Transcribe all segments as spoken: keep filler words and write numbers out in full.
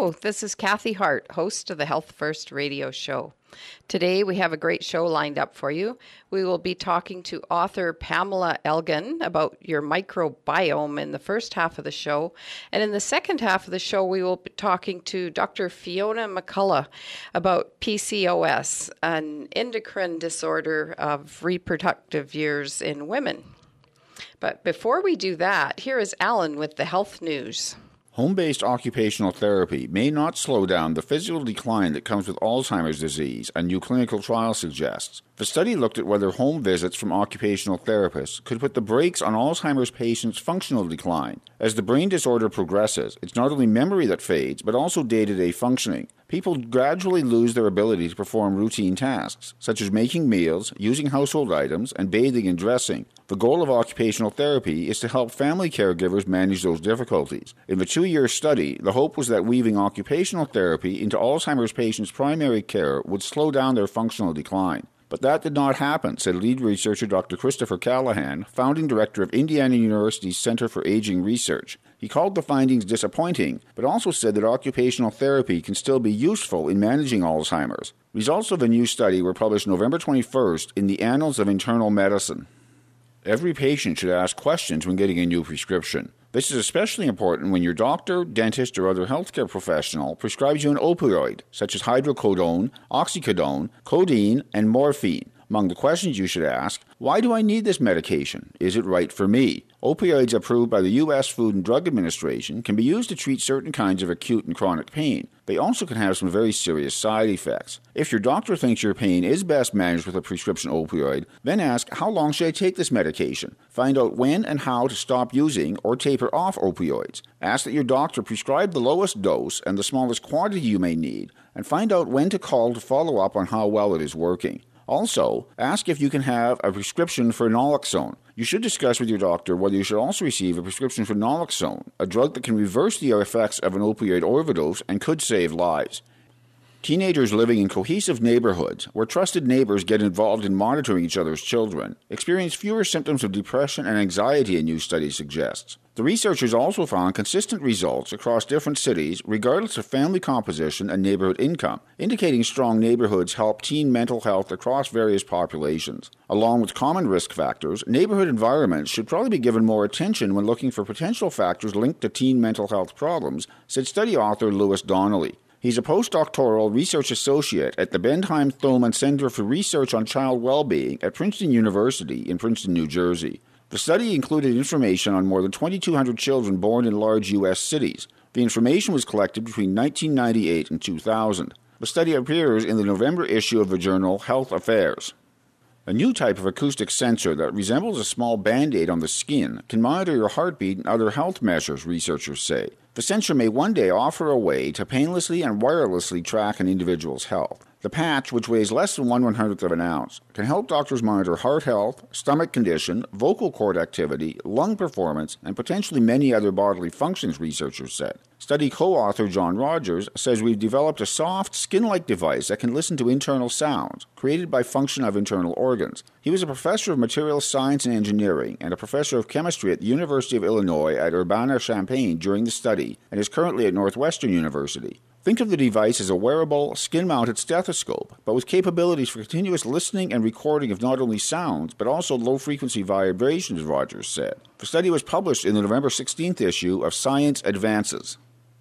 Hello, this is Kathy Hart, host of the Health First radio show. Today we have a great show lined up for you. We will be talking to author Pamela Elgin about your microbiome in the first half of the show. And in the second half of the show, we will be talking to Doctor Fiona McCullough about P C O S, an endocrine disorder of reproductive years in women. But before we do that, here is Alan with the health news. Home-based occupational therapy may not slow down the physical decline that comes with Alzheimer's disease, a new clinical trial suggests. The study looked at whether home visits from occupational therapists could put the brakes on Alzheimer's patients' functional decline. As the brain disorder progresses, it's not only memory that fades, but also day-to-day functioning. People gradually lose their ability to perform routine tasks, such as making meals, using household items, and bathing and dressing. The goal of occupational therapy is to help family caregivers manage those difficulties. In the two-year study, the hope was that weaving occupational therapy into Alzheimer's patients' primary care would slow down their functional decline. But that did not happen, said lead researcher Doctor Christopher Callahan, founding director of Indiana University's Center for Aging Research. He called the findings disappointing, but also said that occupational therapy can still be useful in managing Alzheimer's. Results of a new study were published November twenty-first in the Annals of Internal Medicine. Every patient should ask questions when getting a new prescription. This is especially important when your doctor, dentist, or other healthcare professional prescribes you an opioid, such as hydrocodone, oxycodone, codeine, and morphine. Among the questions you should ask, why do I need this medication? Is it right for me? Opioids approved by the U S Food and Drug Administration can be used to treat certain kinds of acute and chronic pain. They also can have some very serious side effects. If your doctor thinks your pain is best managed with a prescription opioid, then ask, how long should I take this medication? Find out when and how to stop using or taper off opioids. Ask that your doctor prescribe the lowest dose and the smallest quantity you may need, and find out when to call to follow up on how well it is working. Also, ask if you can have a prescription for naloxone. You should discuss with your doctor whether you should also receive a prescription for naloxone, a drug that can reverse the effects of an opioid overdose and could save lives. Teenagers living in cohesive neighborhoods, where trusted neighbors get involved in monitoring each other's children, experience fewer symptoms of depression and anxiety, a new study suggests. The researchers also found consistent results across different cities, regardless of family composition and neighborhood income, indicating strong neighborhoods help teen mental health across various populations. Along with common risk factors, neighborhood environments should probably be given more attention when looking for potential factors linked to teen mental health problems, said study author Lewis Donnelly. He's a postdoctoral research associate at the Bentheim Thoman Center for Research on Child Wellbeing at Princeton University in Princeton, New Jersey. The study included information on more than twenty-two hundred children born in large U S cities. The information was collected between nineteen ninety-eight and two thousand. The study appears in the November issue of the journal Health Affairs. A new type of acoustic sensor that resembles a small Band-Aid on the skin can monitor your heartbeat and other health measures, researchers say. The sensor may one day offer a way to painlessly and wirelessly track an individual's health. The patch, which weighs less than one one-hundredth of an ounce, can help doctors monitor heart health, stomach condition, vocal cord activity, lung performance, and potentially many other bodily functions, researchers said. Study co-author John Rogers says we've developed a soft, skin-like device that can listen to internal sounds, created by function of internal organs. He was a professor of materials science and engineering and a professor of chemistry at the University of Illinois at Urbana-Champaign during the study and is currently at Northwestern University. Think of the device as a wearable, skin-mounted stethoscope, but with capabilities for continuous listening and recording of not only sounds, but also low-frequency vibrations, Rogers said. The study was published in the November sixteenth issue of Science Advances.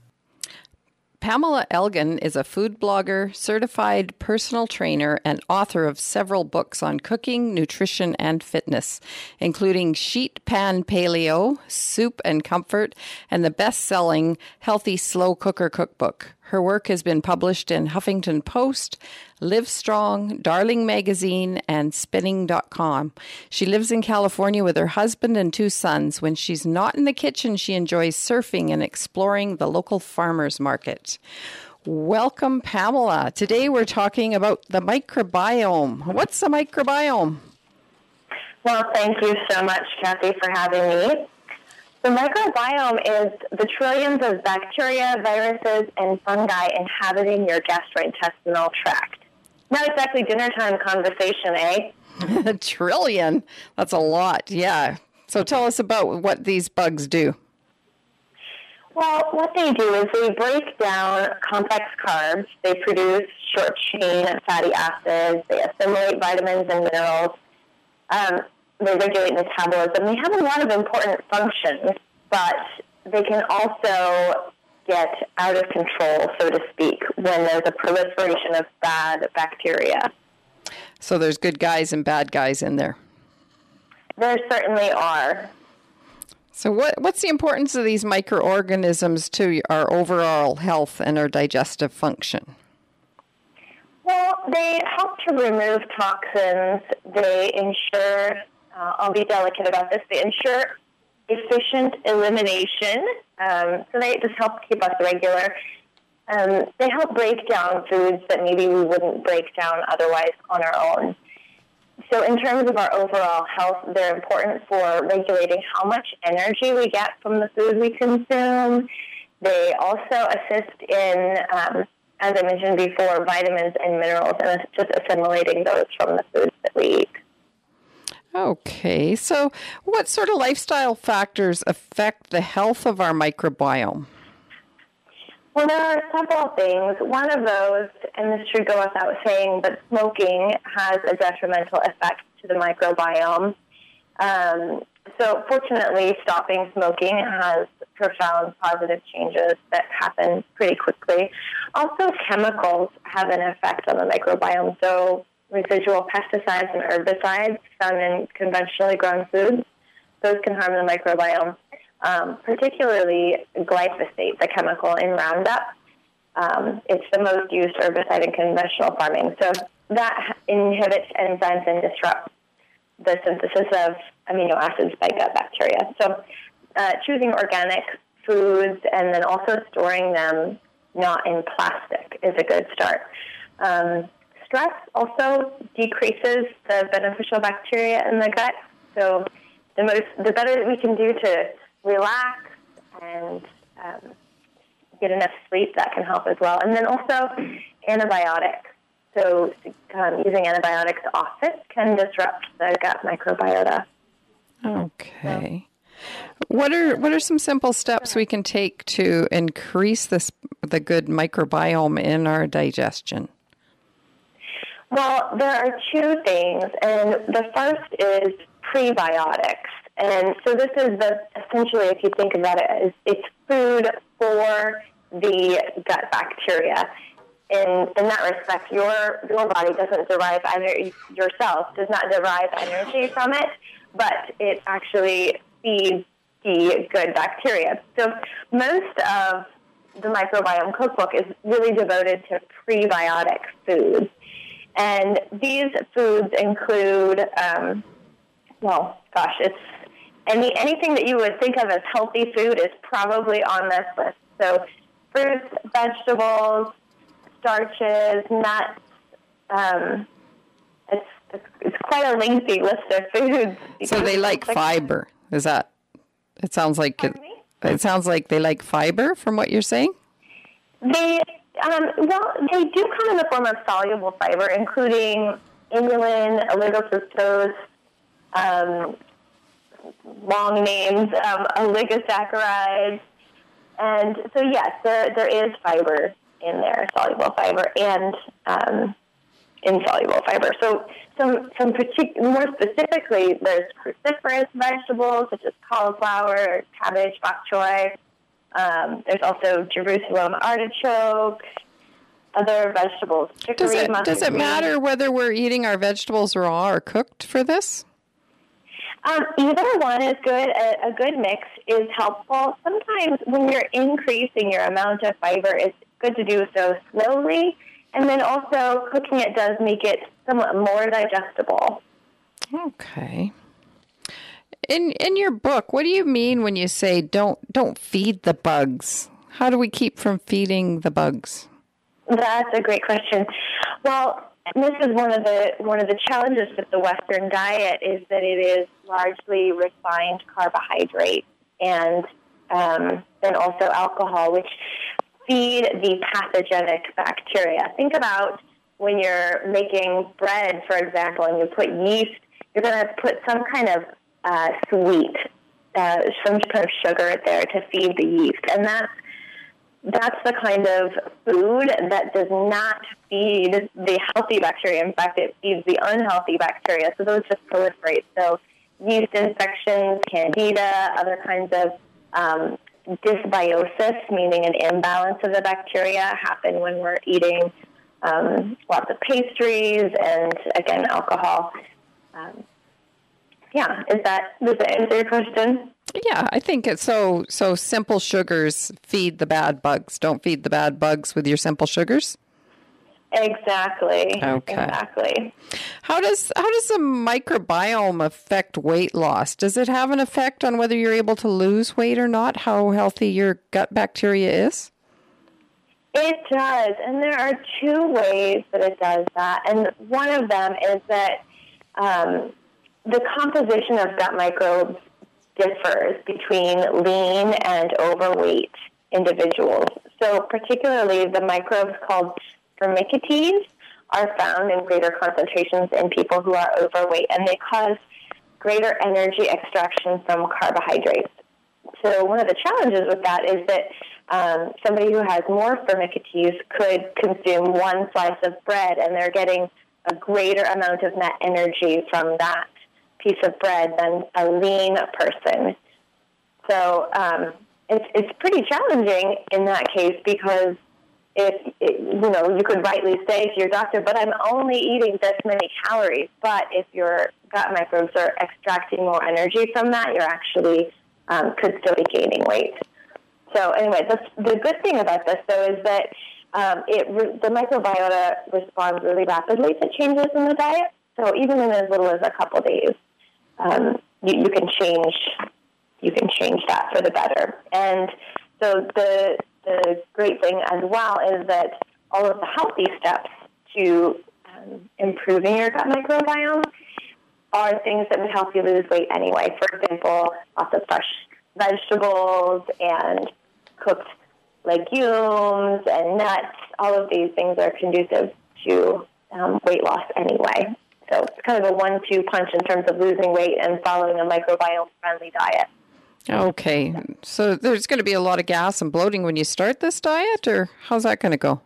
Pamela Elgin is a food blogger, certified personal trainer, and author of several books on cooking, nutrition, and fitness, including Sheet Pan Paleo, Soup and Comfort, and the best-selling Healthy Slow Cooker Cookbook. Her work has been published in Huffington Post, Livestrong, Darling Magazine, and Spinning dot com. She lives in California with her husband and two sons. When she's not in the kitchen, she enjoys surfing and exploring the local farmers market. Welcome, Pamela. Today we're talking about the microbiome. What's the microbiome? Well, thank you so much, Kathy, for having me. The microbiome is the trillions of bacteria, viruses, and fungi inhabiting your gastrointestinal tract. Not exactly dinner time conversation, eh? A trillion. That's a lot, yeah. So tell us about what these bugs do. Well, what they do is they break down complex carbs. They produce short-chain fatty acids. They assimilate vitamins and minerals. Um, they regulate metabolism. They have a lot of important functions, but they can also get out of control, so to speak, when there's a proliferation of bad bacteria. So there's good guys and bad guys in there. There certainly are. So what what's the importance of these microorganisms to our overall health and our digestive function? Well, they help to remove toxins. They ensure, uh, I'll be delicate about this, they ensure efficient elimination. Um, so they just help keep us regular. Um, they help break down foods that maybe we wouldn't break down otherwise on our own. So in terms of our overall health, they're important for regulating how much energy we get from the food we consume. They also assist in, um, as I mentioned before, vitamins and minerals, and just assimilating those from the foods that we eat. Okay, so what sort of lifestyle factors affect the health of our microbiome? Well, there are several things. One of those, and this should go without saying, but smoking has a detrimental effect to the microbiome. Um, so fortunately, stopping smoking has profound positive changes that happen pretty quickly. Also, chemicals have an effect on the microbiome. So residual pesticides and herbicides found in conventionally grown foods, those can harm the microbiome. Um, particularly glyphosate, the chemical in Roundup. Um, it's the most used herbicide in conventional farming. So that inhibits enzymes and disrupts the synthesis of amino acids by gut bacteria. So uh, choosing organic foods and then also storing them not in plastic is a good start. Um, stress also decreases the beneficial bacteria in the gut. So the most, the better that we can do to relax and um, get enough sleep, that can help as well. And then also antibiotics. So um, using antibiotics often can disrupt the gut microbiota. Okay. What are what are some simple steps we can take to increase this the good microbiome in our digestion? Well, there are two things, and the first is prebiotics. And so this is the, essentially, if you think about it, is it's food for the gut bacteria. In in that respect, your your body doesn't derive energy, yourself does not derive energy from it, but it actually feeds the good bacteria. So most of the microbiome cookbook is really devoted to prebiotic foods. And these foods include, um, well, gosh, it's Any anything that you would think of as healthy food is probably on this list. So fruits, vegetables, starches, nuts. Um, it's, it's it's quite a lengthy list of foods. So they like fiber. Is that? It sounds like it, it sounds like they like fiber from what you're saying. They um, well, they do come in the form of soluble fiber, including inulin, oligofructose. Um, long names, um, oligosaccharides. And so, yes, there there is fiber in there, soluble fiber, and um, insoluble fiber. So some, some partic- more specifically, there's cruciferous vegetables, such as cauliflower, cabbage, bok choy. Um, there's also Jerusalem artichoke, other vegetables. Does it, does it matter whether we're eating our vegetables raw or cooked for this? Um, either one is good. A, a good mix is helpful. Sometimes when you're increasing your amount of fiber, it's good to do so slowly. And then also cooking it does make it somewhat more digestible. Okay. In in your book, what do you mean when you say don't don't feed the bugs? How do we keep from feeding the bugs? That's a great question. Well, this is one of the one of the challenges with the Western diet is that it is largely refined carbohydrates and um, and also alcohol, which feed the pathogenic bacteria. Think about when you're making bread, for example, and you put yeast, you're going to put some kind of uh, sweet uh, some kind of sugar there to feed the yeast. And that's, that's the kind of food that does not feed the healthy bacteria. In fact, it feeds the unhealthy bacteria. So those just proliferate. So yeast infections, candida, other kinds of um, dysbiosis, meaning an imbalance of the bacteria, happen when we're eating um, lots of pastries and, again, alcohol. Um, yeah, is that, does that answer your question? Yeah, I think it's so, so simple sugars feed the bad bugs. Don't feed the bad bugs with your simple sugars. Exactly. Okay. Exactly. How does how does the microbiome affect weight loss? Does it have an effect on whether you're able to lose weight or not? How healthy your gut bacteria is? It does, and there are two ways that it does that. And one of them is that um, the composition of gut microbes differs between lean and overweight individuals. So particularly the microbes called Firmicutes are found in greater concentrations in people who are overweight, and they cause greater energy extraction from carbohydrates. So one of the challenges with that is that um, somebody who has more Firmicutes could consume one slice of bread, and they're getting a greater amount of net energy from that piece of bread than a lean person. So um, it's it's pretty challenging in that case, because if, it, you know, you could rightly say to your doctor, but I'm only eating this many calories. But if your gut microbes are extracting more energy from that, you're actually um, could still be gaining weight. So anyway, the, the good thing about this, though, is that um, it the microbiota responds really rapidly to changes in the diet. So even in as little as a couple days, um, you, you can change you can change that for the better. And so the the great thing as well is that all of the healthy steps to um, improving your gut microbiome are things that would help you lose weight anyway. For example, lots of fresh vegetables and cooked legumes and nuts. All of these things are conducive to um, weight loss anyway. So it's kind of a one two punch in terms of losing weight and following a microbiome-friendly diet. Okay. So there's going to be a lot of gas and bloating when you start this diet, or how's that going to go?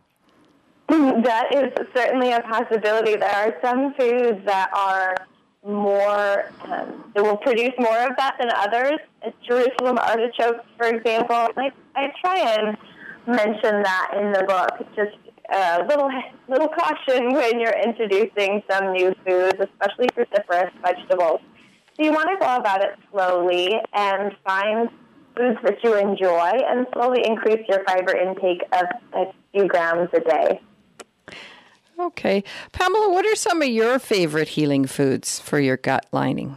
That is certainly a possibility. There are some foods that are more, um, that will produce more of that than others. Jerusalem artichokes, for example. I, I try and mention that in the book. Just a little, little caution when you're introducing some new foods, especially cruciferous vegetables. So you want to go about it slowly and find foods that you enjoy and slowly increase your fiber intake of a few grams a day. Okay. Pamela, what are some of your favorite healing foods for your gut lining?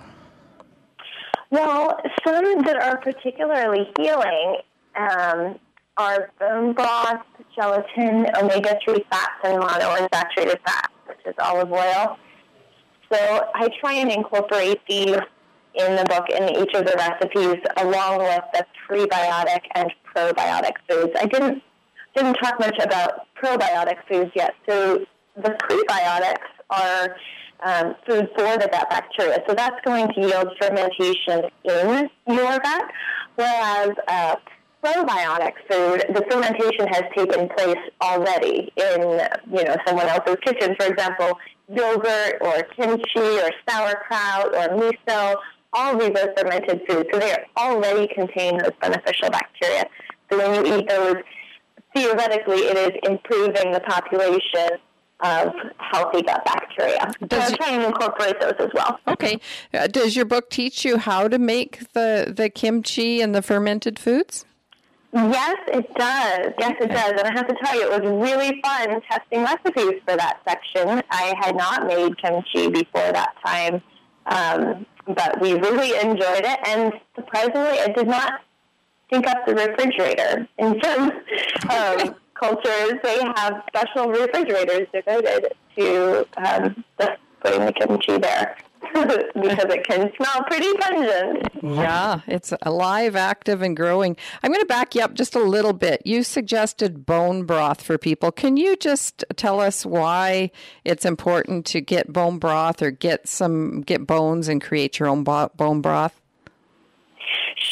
Well, some that are particularly healing um, are bone broth, gelatin, omega three fats, and monounsaturated fats, which is olive oil. So I try and incorporate these in the book in each of the recipes, along with the prebiotic and probiotic foods. I didn't didn't talk much about probiotic foods yet. So the prebiotics are um, food for the gut bacteria. So that's going to yield fermentation in your gut, whereas uh, probiotic food, the fermentation has taken place already in, you know, someone else's kitchen. For example, yogurt or kimchi or sauerkraut or miso, all of these are fermented foods. So they already contain those beneficial bacteria. So when you eat those, theoretically, it is improving the population of healthy gut bacteria. Does so I'm trying to incorporate those as well. Okay. Uh, does your book teach you how to make the, the kimchi and the fermented foods? Yes, it does. Yes, it does. And I have to tell you, it was really fun testing recipes for that section. I had not made kimchi before that time, um, but we really enjoyed it. And surprisingly, it did not stink up the refrigerator. In some um, cultures, they have special refrigerators devoted to um, just putting the kimchi there. Because it can smell pretty pungent. Yeah, it's alive, active, and growing. I'm going to back you up just a little bit. You suggested bone broth for people. Can you just tell us why it's important to get bone broth or get some get bones and create your own bo- bone broth?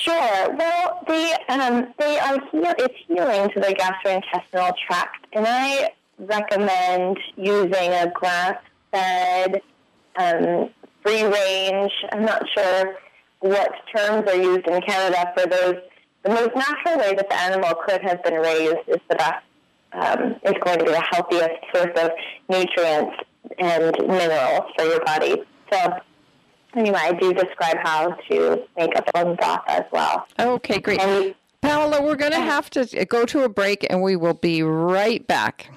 Sure. Well, they um, they are heal- it's healing to the gastrointestinal tract, and I recommend using a grass-fed, um, free-range. I'm not sure what terms are used in Canada for those. The most natural way that the animal could have been raised is the best. Um, is going to be the healthiest source of nutrients and minerals for your body. So. Anyway, I do describe how to make a bone broth as well. Okay, great. And, Paola, we're going to have to go to a break, and we will be right back.